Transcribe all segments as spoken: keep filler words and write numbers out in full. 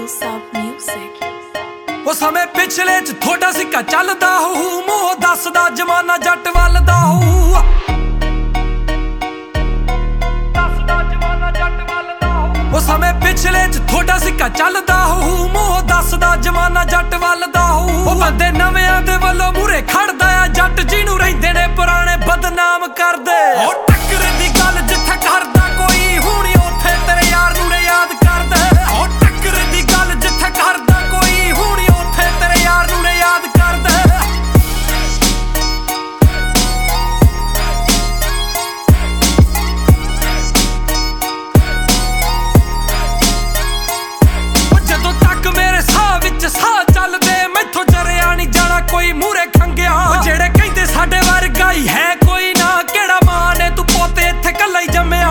Hillsop Music। ਉਹ ਸਮੇਂ ਪਿਛਲੇ ਚ ਥੋੜਾ ਸਿੱਕਾ ਚੱਲਦਾ ਹੋਊ, ਮੂੰਹ ਦੱਸਦਾ ਜਮਾਨਾ ਜੱਟ ਵੱਲ ਦਾ ਹੋਊ। ਦੱਸਦਾ ਜਮਾਨਾ ਜੱਟ ਵੱਲ ਦਾ ਹੋਊ। ਉਹ ਸਮੇਂ ਪਿਛਲੇ ਚ ਥੋੜਾ ਸਿੱਕਾ ਚੱਲਦਾ ਹੋਊ, ਮੂੰਹ ਦੱਸਦਾ ਜਮਾਨਾ ਜੱਟ ਵੱਲ ਦਾ ਹੋਊ। ਉਹ ਬੰਦੇ ਨਵਿਆਂ ਦੇ ਵੱਲੋਂ ਮੂਰੇ ਖੜਦਾ ਆ, ਜੱਟ ਜਿਹਨੂੰ ਰਹਿੰਦੇ ਨੇ ਪੁਰਾਣੇ ਬਦਨਾਮ ਕਰਦੇ। ਉਹ ਟੱਕਰ ਦੀ ਗੱਲ ਜਿੱਥੇ ਕਰਦਾ ਕੋਈ, ਹੁਣ ਉੱਥੇ ਤੇਰੇ ਯਾਰ ਨੂੰ ਨੇ ਯਾਦ ਕਰਦੇ। ਉਹ ਟੱਕਰ ਦੀ ਗੱਲ ਜਿੱਥੇ ਕਰਦਾ ਕੋਈ, ਹੁਣ ਉੱਥੇ ਤੇਰੇ ਯਾਰ ਨੂੰ ਨੇ ਯਾਦ ਕਰਦੇ। ਉਹ ਜਦੋਂ ਤੱਕ ਮੇਰੇ ਸਾਹ ਵਿੱਚ ਸਾਹ ਚੱਲਦੇ, ਮੈਥੋਂ ਜਰਿਆ ਨਹੀਂ ਜਾਣਾ ਕੋਈ ਮੂਰੇ ਖੰਗਿਆ। ਉਹ ਜਿਹੜੇ ਕਹਿੰਦੇ ਸਾਡੇ ਵਰਗਾ ਹੀ ਹੈ ਕੋਈ ਨਾ, ਕਿਹੜਾ ਮਾਂ ਨੇ ਤੂੰ ਪੋਤੇ ਇੱਥੇ ਕੱਲਾ ਹੀ ਜੰਮਿਆ।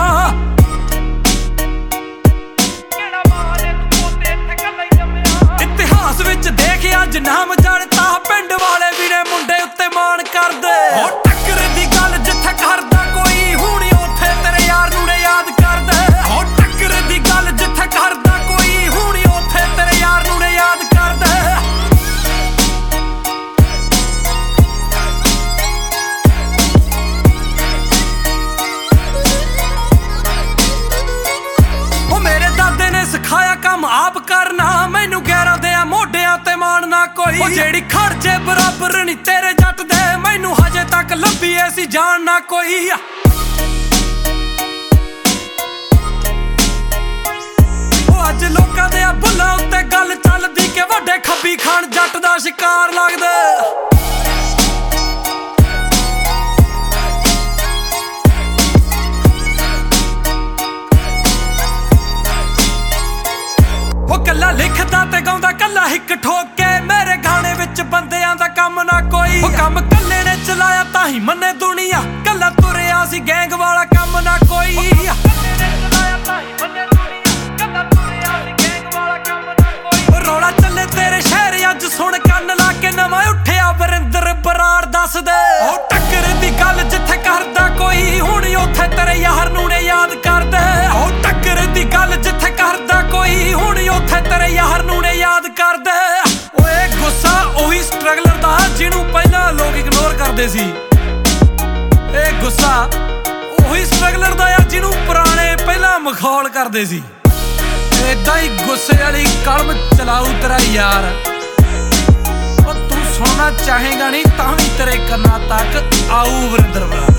ਕਿਹੜਾ ਮਾਂ ਨੇ ਤੂੰ ਪੋਤੇ ਇੱਥੇ ਕੱਲਾ ਹੀ ਜੰਮਿਆ। ਇਤਿਹਾਸ ਵਿੱਚ ਦੇਖ ਅੱਜ ਨਾਮ ਜੜਤਾ, ਪਿੰਡ ਵਾਲੇ ਵੀ ਨੇ ਮੁੰਡੇ ਉੱਤੇ ਮਾਣ ਕਰਦੇ। ਉਹ ਟੱਕਰ ਦੀ ਗੱਲ ਜਿੱਥੇ ਕਰਦਾ ਕੋਈ, ਹੁਣ ਉੱਥੇ ਤੇਰੇ ਯਾਰ ਨੂੰ ਨੇ ਯਾਦ ਕਰਦੇ। ਉਹ ਟੱਕਰ ਦੀ ਗੱਲ ਜਿੱਥੇ ਕਰਦਾ ਕੋਈ, ਹੁਣ ਉੱਥੇ ਤੇਰੇ ਯਾਰ ਨੂੰ ਨੇ ਯਾਦ ਕਰਦੇ। ਉਹ ਮੇਰੇ ਦਾਦੇ ਨੇ ਸਿਖਾਇਆ ਕੰਮ ਆਪ ਕਰਨਾ, ਮੈਨੂੰ ਗੈਰਾਂ ਦੇ ਮੋਢਿਆਂ ਤੇ ਮਾਣ ਨਾ ਕੋਈ। ਉਹ ਜਿਹੜੀ ਖੜ ਜੇ ਬਰਾਬਰ ਨਹੀਂ ਤੇਰੇ ਜੱਟ ਦੇ, ਮੈਨੂੰ ਹਜੇ ਤੱਕ ਲੱਭੀ ਐਸੀ ਜਾਣ ਨਾ ਕੋਈ। ਉਹ ਅੱਜ ਲੋਕਾਂ ਦੇ ਬੁੱਲਾਂ ਉੱਤੇ ਗੱਲ ਚੱਲਦੀ ਕਿ ਵੱਡੇ ਖੱਬੀ ਖਾਨ ਜੱਟ ਦਾ ਸ਼ਿਕਾਰ ਲੱਗਦਾ। ਉਹ ਕੱਲਾ ਲਿਖਦਾ ਤੇ ਗਾਉਂਦਾ ਕੱਲਾ ਹਿੱਕ ਠੋਕ ਕੇ, ਮੇਰੇ ਗਾਣੇ ਵਿੱਚ ਬੰਦਿਆਂ ਦਾ ਕੰਮ ਨਾ ਕੋਈ। ਉਹ ਕੰਮ ਕੱਲੇ ਨੇ ਚਲਾਇਆ ਤਾਂ ਹੀ ਮੰਨੇ ਦੁਨੀਆ, ਕੱਲਾ ਤੁਰਿਆ ਸੀ ਗੈਂਗ ਵਾਲਾ ਕੰਮ ਨਾ ਕੋਈ। ਰੌਲਾ ਚੱਲੇ ਤੇਰੇ ਸ਼ਹਿਰ ਅੱਜ ਸੁਣ ਕੰਨ ਲਾ ਕੇ, ਨਵਾਂ ਉੱਠਿਆ ਵਰਿੰਦਰ ਬਰਾੜ ਦੱਸਦੇ। ਉਹ ਟੱਕਰ ਦੀ ਗੱਲ ਜਿੱਥੇ ਕਰਦਾ ਕੋਈ, ਹੁਣ ਉੱਥੇ ਤੇਰੇ ਯਾਰ ਨੂੰ ਨੇ ਯਾਦ ਕਰਦੇ। ਉਹ ਟੱਕਰ ਦੀ ਗੱਲ ਜਿੱਥੇ ਕਰਦਾ ਕੋਈ, ਹੁਣ ਉੱਥੇ ਤੇਰੇ ਯਾਰ ਨੂੰ ਨੇ ਯਾਦ ਕਰਦੇ। ਓਏ ਗੁੱਸਾ ਉਹੀ ਸਟਰਗਲਰ ਦਾ ਜਿਹਨੂੰ ਪਹਿਲਾਂ ਲੋਕ ਇਗਨੋਰ ਕਰਦੇ ਸੀ। ਇਹ ਗੁੱਸਾ ਉਹੀ ਸਟਰਗਲਰ ਦਾ ਆ ਜਿਹਨੂੰ ਪੁਰਾਣੇ ਪਹਿਲਾਂ ਮਖੌਲ ਕਰਦੇ ਸੀ। ਏਦਾਂ ਹੀ ਗੁੱਸੇ ਵਾਲੀ ਕਲਮ ਚਲਾਊ ਤੇਰਾ ਯਾਰ। ਉਹ ਤੂੰ ਸੁਣਨਾ ਚਾਹੇਗਾ ਨਹੀਂ ਤਾਂ ਵੀ ਤੇਰੇ ਕੰਨਾਂ ਤੱਕ ਆਊ ਵਰਿੰਦਰ ਬਰਾੜ।